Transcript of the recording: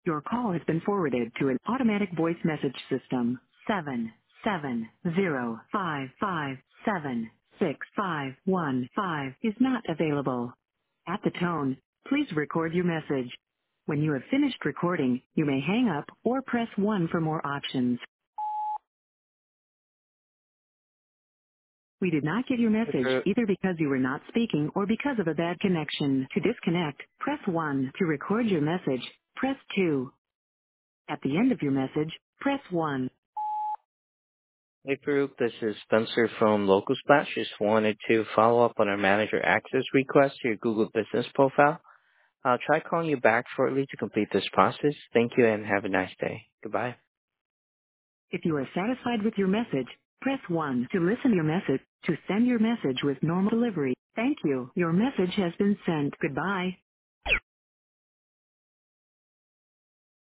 Your call has been forwarded to an automatic voice message system. 77055765115 is not available. At the tone, please record your message. When you have finished recording, you may hang up or press 1 for more options. We did not get your Hey, message Farouk. either because you were not speaking or because of a bad connection. To disconnect, press 1. To record your message, press 2. At the end of your message, press 1. Hey, Farouk. This is Spencer from Local Splash. Just wanted to follow up on our manager access request to your Google Business profile. I'll try calling you back shortly to complete this process. Thank you and have a nice day. Goodbye. If you are satisfied with your message, press 1 to listen to your message. To send your message with normal delivery, thank you. Your message has been sent. Goodbye.